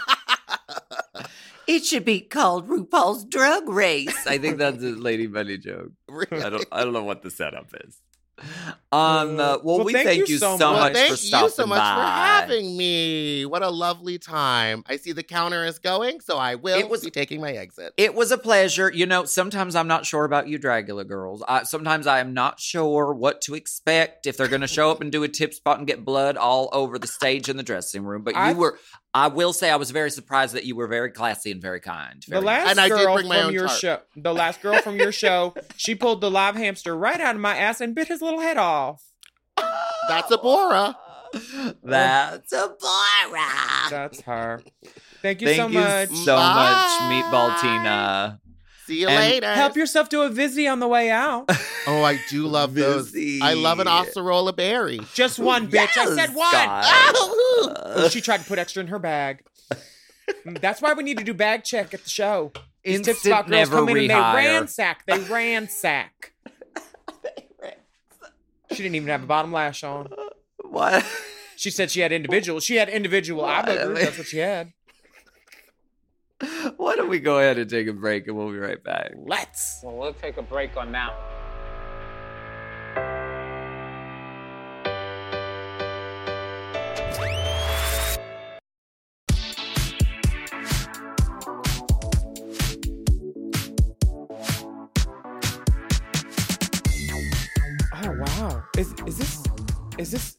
It should be called RuPaul's Drug Race. I think that's a Lady Bunny joke. I don't know what the setup is. Well, we thank you so much for stopping by. Thank you so much for having me. What a lovely time. I see the counter is going, so I will be taking my exit. It was a pleasure. Sometimes I'm not sure about you Dragula girls. Sometimes I am not sure what to expect if they're going to show up and do a tip spot and get blood all over the stage in the dressing room. But I will say I was very surprised that you were very classy and very kind. The last girl from your show, she pulled the live hamster right out of my ass and bit his little head off. That's a Bora. That's a Bora. That's her. Thank you so much. So much, Meatball Tina. See you later. Help yourself to a Vizzy on the way out. Oh, I do love those. I love an Osceola berry. Just one, bitch. Yes, I said one. Oh, she tried to put extra in her bag. That's why we need to do bag check at the show. These Instant TikTok girls never come in and rehire. they ransack. She didn't even have a bottom lash on. What? She said she had individual. She had individual eye boogers. That's what she had. Why don't we go ahead and take a break and we'll be right back. Let's. Well, we'll take a break on that. Oh wow! Is this?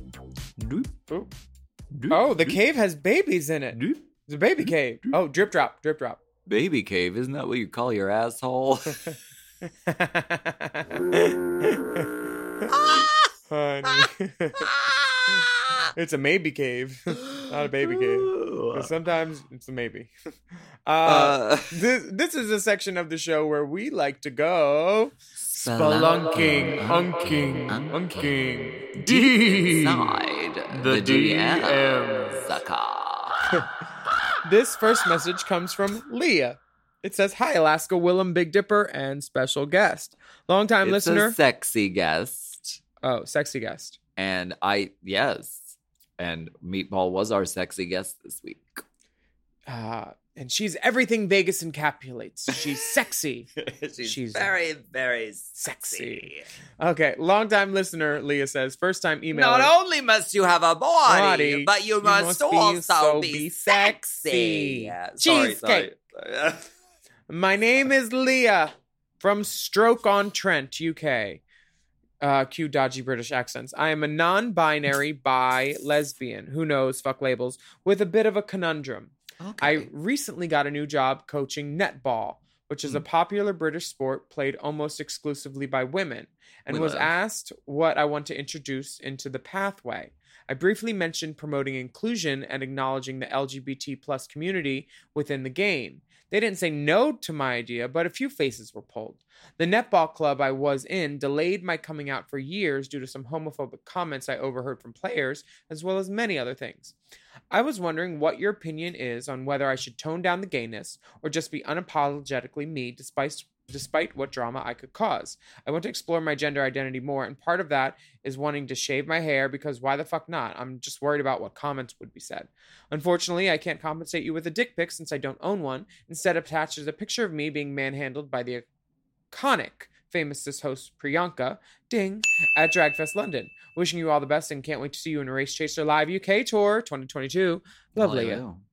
Oh, the cave has babies in it. It's a baby cave. Oh, drip drop. Baby cave, isn't that what you call your asshole? Honey. It's a maybe cave, not a baby cave. But sometimes it's a maybe. This is a section of the show where we like to go spelunking, unking, deep inside the DM. Sucker. This first message comes from Leah. It says, "Hi, Alaska, Willem, Big Dipper, and special guest. Longtime listener." A sexy guest. Oh, sexy guest. And yes. And Meatball was our sexy guest this week. And she's everything Vegas encapsulates. She's sexy. She's very, very sexy. Okay, longtime listener, Leah says, first time email. Not only must you have a body, but you must also be sexy. Cheesecake. Sorry. My name is Leah from Stoke-on-Trent, UK. Cue dodgy British accents. I am a non-binary bi lesbian. Who knows? Fuck labels. With a bit of a conundrum. Okay. I recently got a new job coaching netball, which is a popular British sport played almost exclusively by women, and was asked what I want to introduce into the pathway. I briefly mentioned promoting inclusion and acknowledging the LGBT plus community within the game. They didn't say no to my idea, but a few faces were pulled. The netball club I was in delayed my coming out for years due to some homophobic comments I overheard from players, as well as many other things. I was wondering what your opinion is on whether I should tone down the gayness or just be unapologetically me despite what drama I could cause. I want to explore my gender identity more, and part of that is wanting to shave my hair because why the fuck not? I'm just worried about what comments would be said. Unfortunately, I can't compensate you with a dick pic since I don't own one. Instead, attached is a picture of me being manhandled by the iconic famous cis host Priyanka, ding, at Dragfest London. Wishing you all the best and can't wait to see you in a Race Chaser Live UK Tour 2022. Lovely.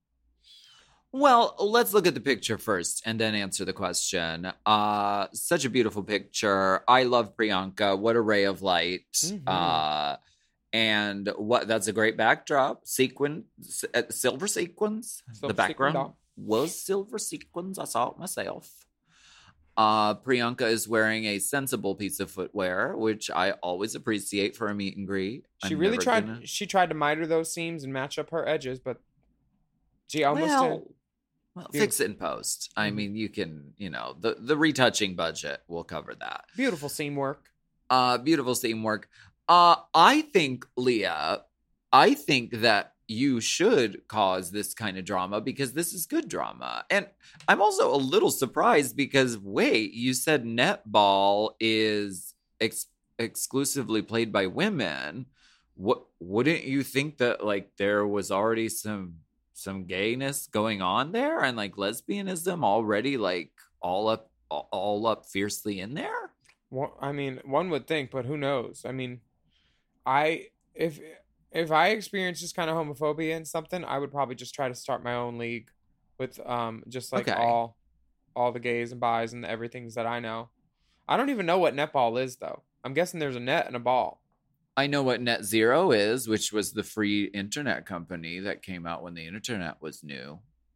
Well, let's look at the picture first and then answer the question. Such a beautiful picture. I love Priyanka. What a ray of light. Mm-hmm. And that's a great backdrop. Silver sequins. The background was silver sequins. I saw it myself. Priyanka is wearing a sensible piece of footwear, which I always appreciate for a meet and greet. She tried to miter those seams and match up her edges, but she almost did. Well, fix it in post. I mean, you can, the retouching budget will cover that. Beautiful seam work. Beautiful seam work. I think, Leah, that you should cause this kind of drama because this is good drama. And I'm also a little surprised because, wait, you said netball is exclusively played by women. Wouldn't you think that, like, there was already some gayness going on there and, like, lesbianism already, like, all up fiercely in there? Well, I mean, one would think, but who knows? I mean, if I experienced this kind of homophobia and something, I would probably just try to start my own league with just like all the gays and bis and everythings that I know. I don't even know what netball is though. I'm guessing there's a net and a ball. I know what Net Zero is, which was the free internet company that came out when the internet was new.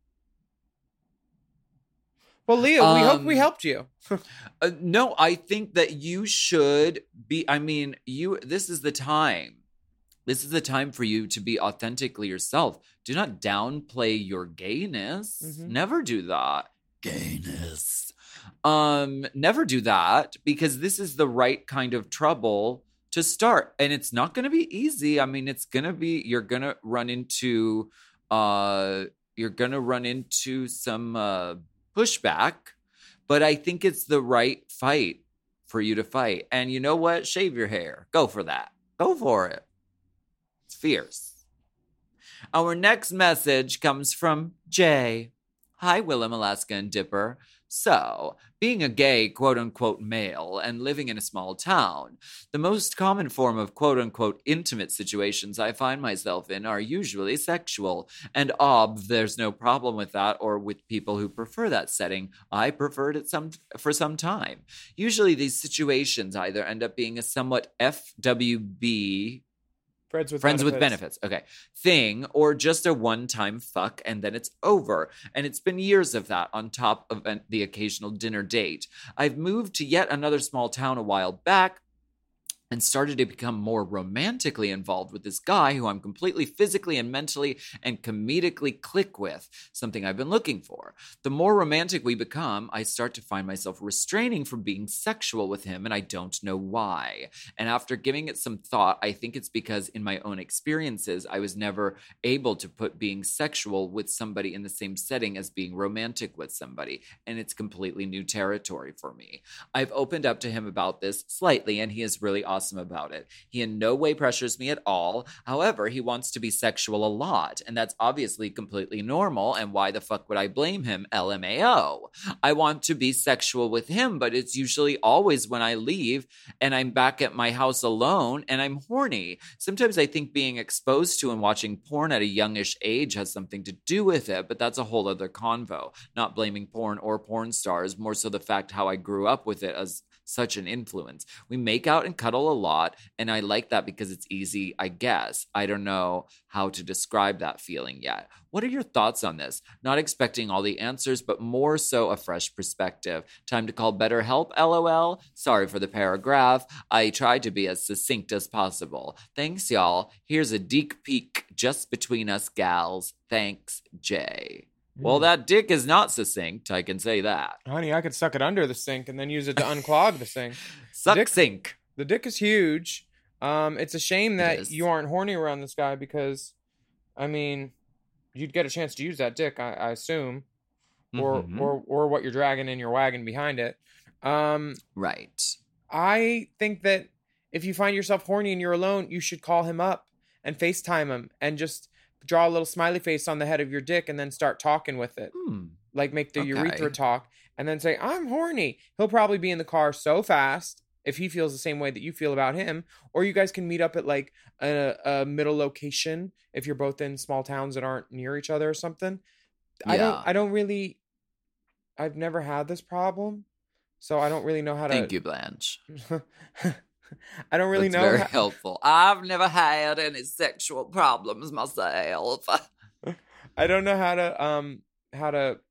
Well, Leah, we hope we helped you. No, I think that you should be. I mean, this is the time. This is the time for you to be authentically yourself. Do not downplay your gayness. Mm-hmm. Never do that. Gayness. Never do that because this is the right kind of trouble to start. And it's not going to be easy. I mean, you're going to run into some pushback, but I think it's the right fight for you to fight. And you know what? Shave your hair. Go for that. Go for it. It's fierce. Our next message comes from Jay. Hi, Willem, Alaska, and Dipper. So, being a gay, quote-unquote, male and living in a small town, the most common form of quote-unquote intimate situations I find myself in are usually sexual. And there's no problem with that or with people who prefer that setting. I preferred it for some time. Usually these situations either end up being a somewhat FWB, Friends with benefits. Okay. Thing, or just a one-time fuck and then it's over. And it's been years of that on top of the occasional dinner date. I've moved to yet another small town a while back and started to become more romantically involved with this guy who I'm completely physically and mentally and comedically click with, something I've been looking for. The more romantic we become, I start to find myself restraining from being sexual with him, and I don't know why. And after giving it some thought, I think it's because in my own experiences, I was never able to put being sexual with somebody in the same setting as being romantic with somebody, and it's completely new territory for me. I've opened up to him about this slightly, and he is really awesome awesome about it. He in no way pressures me at all. However, he wants to be sexual a lot, and that's obviously completely normal, and why the fuck would I blame him? LMAO. I want to be sexual with him, but it's usually always when I leave and I'm back at my house alone and I'm horny. Sometimes I think being exposed to and watching porn at a youngish age has something to do with it, but that's a whole other convo. Not blaming porn or porn stars, more so the fact how I grew up with it as such an influence. We make out and cuddle a lot, and I like that because it's easy, I guess. I don't know how to describe that feeling yet. What are your thoughts on this? Not expecting all the answers, but more so a fresh perspective. Time to call BetterHelp, LOL. Sorry for the paragraph. I tried to be as succinct as possible. Thanks, y'all. Here's a deek peek just between us gals. Thanks, Jay. Well, that dick is not succinct, I can say that. Honey, I could suck it under the sink and then use it to unclog the sink. Sink. The dick is huge. It's a shame that you aren't horny around this guy because, I mean, you'd get a chance to use that dick, I assume, or what you're dragging in your wagon behind it. Right. I think that if you find yourself horny and you're alone, you should call him up and FaceTime him and just draw a little smiley face on the head of your dick and then start talking with it. Like make the urethra talk and then say, I'm horny. He'll probably be in the car so fast if he feels the same way that you feel about him. Or you guys can meet up at like a middle location if you're both in small towns that aren't near each other or something. Yeah. I've never had this problem. So I don't really know how to. Thank you, Blanche. I don't really That's know. Very helpful. I've never had any sexual problems myself. I don't know how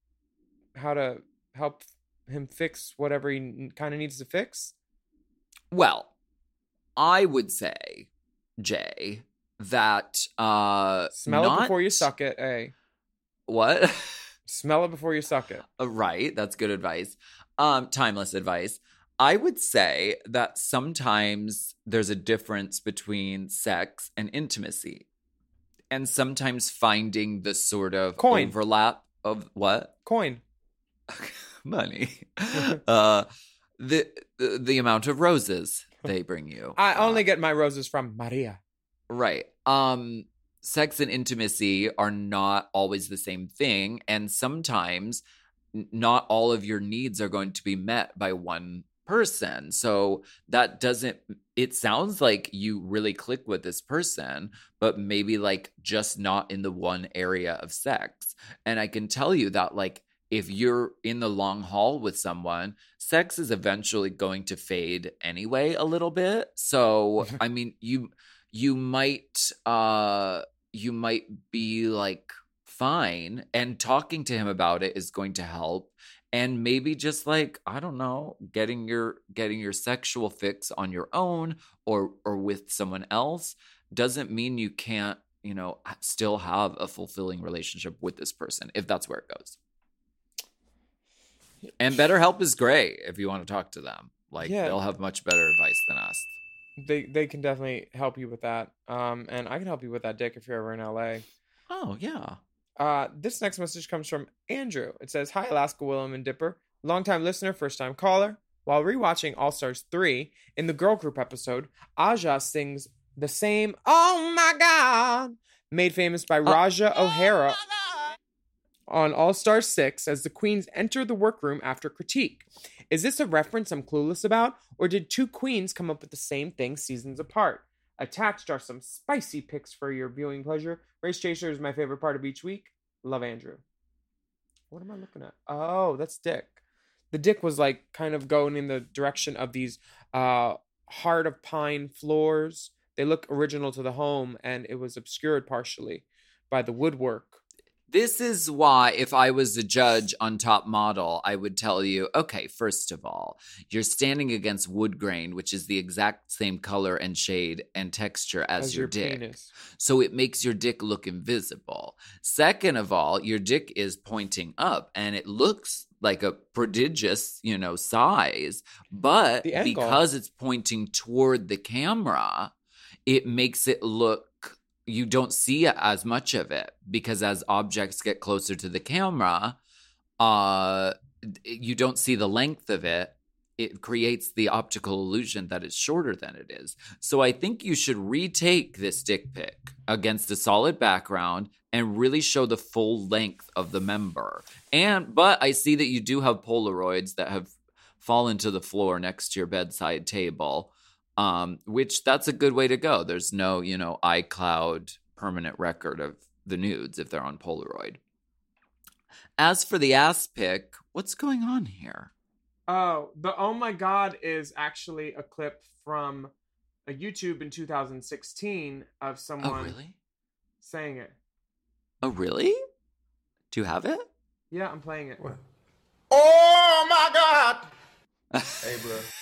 to help him fix whatever he kind of needs to fix. Well, I would say, Jay, that smell it before you suck it. Eh? What? Smell it before you suck it. Right. That's good advice. Timeless advice. I would say that sometimes there's a difference between sex and intimacy. And sometimes finding the sort of overlap of what? Coin. Money. The amount of roses they bring you. I only get my roses from Maria. Right. Sex and intimacy are not always the same thing. And sometimes not all of your needs are going to be met by one person. So that doesn't, it sounds like you really click with this person, but maybe like just not in the one area of sex. And I can tell you that like if you're in the long haul with someone, sex is eventually going to fade anyway a little bit. So I mean, you might be like fine, and talking to him about it is going to help. And maybe just like, I don't know, getting your sexual fix on your own or with someone else doesn't mean you can't, still have a fulfilling relationship with this person if that's where it goes. And BetterHelp is great if you want to talk to them. Like they'll have much better advice than us. They can definitely help you with that. And I can help you with that, Dick, if you're ever in LA. Oh, yeah. This next message comes from Andrew. It says, Hi, Alaska, Willem, and Dipper. Longtime listener, first-time caller. While rewatching All-Stars 3, in the girl group episode, Aja sings the same Oh My God, made famous by Raja O'Hara on All-Stars 6 as the queens enter the workroom after critique. Is this a reference I'm clueless about, or did two queens come up with the same thing seasons apart? Attached are some spicy picks for your viewing pleasure. Race Chaser is my favorite part of each week. Love, Andrew. What am I looking at? Oh, that's Dick. The Dick was like kind of going in the direction of these Heart of Pine floors. They look original to the home, and it was obscured partially by the woodwork. This is why if I was a judge on Top Model, I would tell you, okay, first of all, you're standing against wood grain, which is the exact same color and shade and texture as your dick. Penis. So it makes your dick look invisible. Second of all, your dick is pointing up and it looks like a prodigious, size, but because it's pointing toward the camera, it makes it look, you don't see as much of it because as objects get closer to the camera, you don't see the length of it it creates the optical illusion that it's shorter than it is. So I think you should retake this dick pic against a solid background and really show the full length of the member. But I see that you do have Polaroids that have fallen to the floor next to your bedside table, which that's a good way to go. There's no, iCloud permanent record of the nudes if they're on Polaroid. As for the ass pic, what's going on here? Oh, the "Oh my God" is actually a clip from a YouTube in 2016 of someone saying it. Oh, really? Do you have it? Yeah, I'm playing it. What? Oh my God! Hey,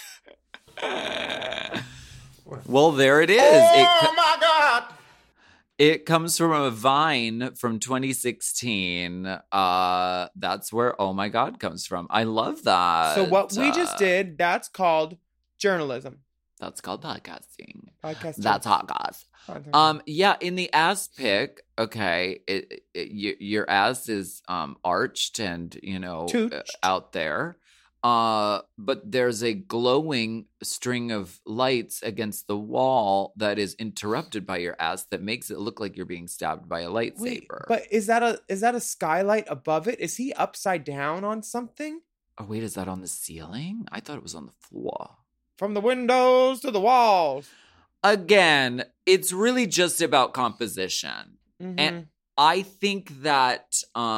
bro. Well, there it is. Oh my God! It comes from a Vine from 2016. That's where "Oh my God" comes from. I love that. So what we just did, that's called journalism. That's called podcasting. Podcasting. That's hot goss. Yeah, in the ass pic, okay, your ass is arched and out there. But there's a glowing string of lights against the wall that is interrupted by your ass that makes it look like you're being stabbed by a lightsaber. Wait, but is that a skylight above it? Is he upside down on something? Oh wait, is that on the ceiling? I thought it was on the floor. From the windows to the walls. Again, it's really just about composition. Mm-hmm. And I think that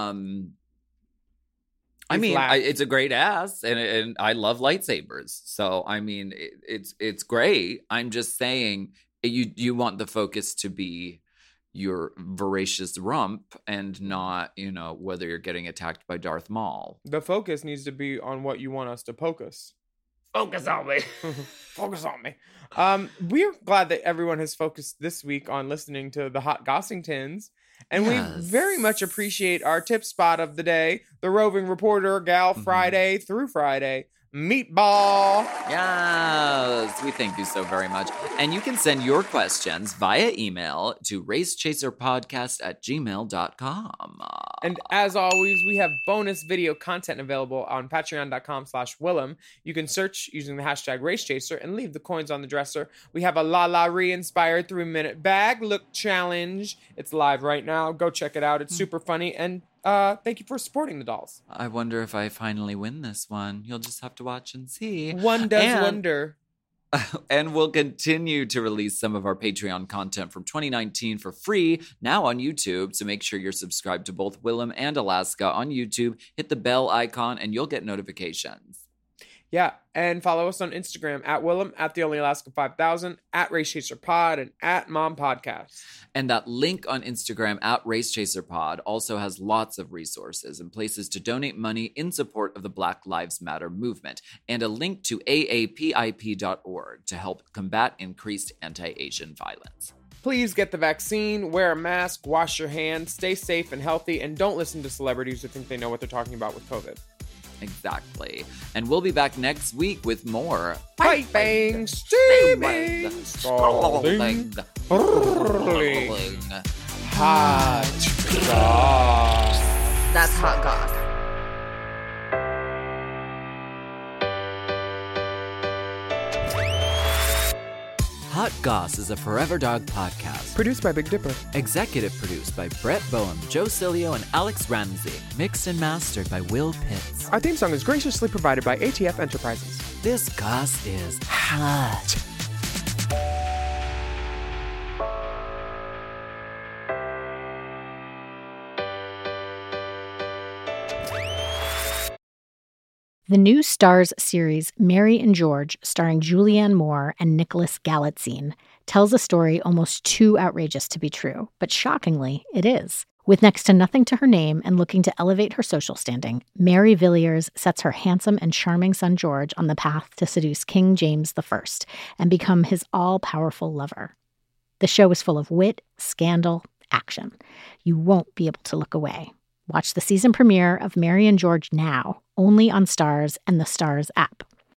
it's a great ass, and I love lightsabers. So I mean, it's great. I'm just saying, you want the focus to be your voracious rump and not, whether you're getting attacked by Darth Maul. The focus needs to be on what you want us to focus. Focus on me. Focus on me. We're glad that everyone has focused this week on listening to the Hot Gossingtons. And we very much appreciate our tip spot of the day, the roving reporter, Gal Friday through Friday, Meatball. Yes, we thank you so very much. And you can send your questions via email to racechaserpodcast@gmail.com. And as always, we have bonus video content available on patreon.com/Willem. You can search using the hashtag RaceChaser and leave the coins on the dresser. We have a La La Re-inspired 3-minute bag look challenge. It's live right now. Go check it out. It's super funny. And thank you for supporting the dolls. I wonder if I finally win this one. You'll just have to watch and see. One does wonder. And we'll continue to release some of our Patreon content from 2019 for free now on YouTube. So make sure you're subscribed to both Willem and Alaska on YouTube. Hit the bell icon and you'll get notifications. Yeah, and follow us on Instagram at Willem, at The Only Alaska 5000, at Race Chaser Pod, and at Mom Podcast. And that link on Instagram at Race Chaser Pod also has lots of resources and places to donate money in support of the Black Lives Matter movement, and a link to aapip.org to help combat increased anti-Asian violence. Please get the vaccine, wear a mask, wash your hands, stay safe and healthy, and don't listen to celebrities who think they know what they're talking about with COVID. Exactly. And we'll be back next week with more Pipe Bang, Steaming, Scalding, Hurling, Hot Goss. That's Hot Goss. Hot Goss is a Forever Dog podcast. Produced by Big Dipper. Executive produced by Brett Boehm, Joe Cilio, and Alex Ramsey. Mixed and mastered by Will Pitts. Our theme song is graciously provided by ATF Enterprises. This Goss is hot. The new Starz series, Mary and George, starring Julianne Moore and Nicholas Galitzine, tells a story almost too outrageous to be true, but shockingly, it is. With next to nothing to her name and looking to elevate her social standing, Mary Villiers sets her handsome and charming son George on the path to seduce King James I and become his all-powerful lover. The show is full of wit, scandal, action. You won't be able to look away. Watch the season premiere of Mary and George now, only on Starz and the Starz app.